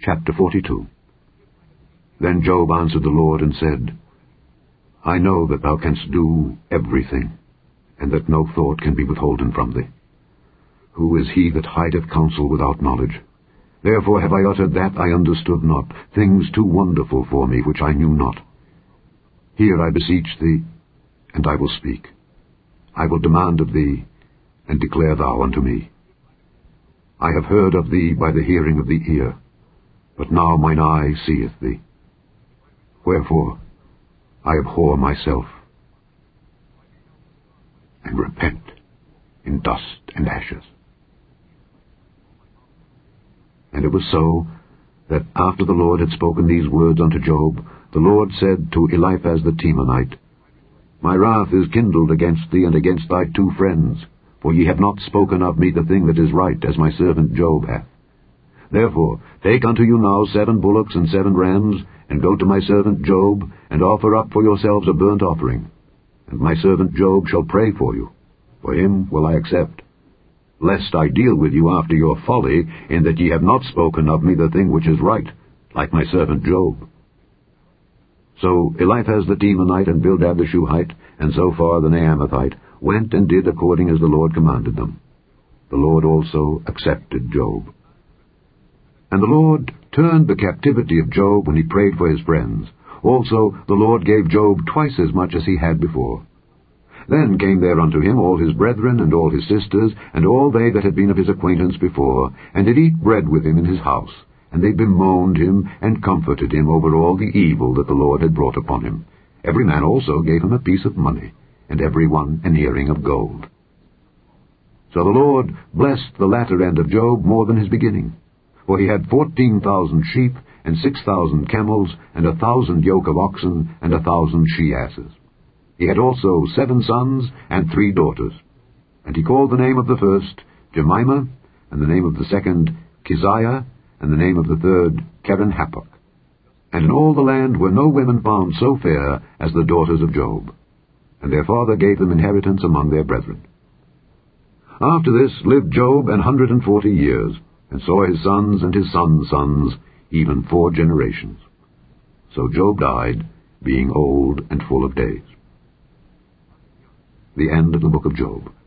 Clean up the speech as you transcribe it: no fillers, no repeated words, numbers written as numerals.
Chapter 42. Then Job answered the Lord and said, I know that thou canst do everything, and that no thought can be withholden from thee. Who is he that hideth counsel without knowledge? Therefore have I uttered that I understood not, things too wonderful for me which I knew not. Hear, I beseech thee, and I will speak. I will demand of thee, and declare thou unto me. I have heard of thee by the hearing of the ear, but now mine eye seeth thee. Wherefore I abhor myself, and repent in dust and ashes. And it was so, that after the Lord had spoken these words unto Job, the Lord said to Eliphaz the Temanite, My wrath is kindled against thee and against thy 2 friends, for ye have not spoken of me the thing that is right, as my servant Job hath. Therefore take unto you now 7 bullocks and 7 rams, and go to my servant Job, and offer up for yourselves a burnt offering. And my servant Job shall pray for you. For him will I accept. Lest I deal with you after your folly, in that ye have not spoken of me the thing which is right, like my servant Job. So Eliphaz the Temanite and Bildad the Shuhite, and Zophar the Naamathite, went and did according as the Lord commanded them. The Lord also accepted Job. And the Lord turned the captivity of Job when he prayed for his friends. Also the Lord gave Job twice as much as he had before. Then came there unto him all his brethren, and all his sisters, and all they that had been of his acquaintance before, and did eat bread with him in his house. And they bemoaned him, and comforted him over all the evil that the Lord had brought upon him. Every man also gave him a piece of money, and every one an earring of gold. So the Lord blessed the latter end of Job more than his beginning. For he had 14,000 sheep, and 6,000 camels, and 1,000 yoke of oxen, and 1,000 she-asses. He had also 7 sons and 3 daughters. And he called the name of the first Jemimah, and the name of the second Keziah, and the name of the third Keren-Happuch. And in all the land were no women found so fair as the daughters of Job. And their father gave them inheritance among their brethren. After this lived Job 140 years, and saw his sons and his sons' sons, even 4 generations. So Job died, being old and full of days. The end of the book of Job.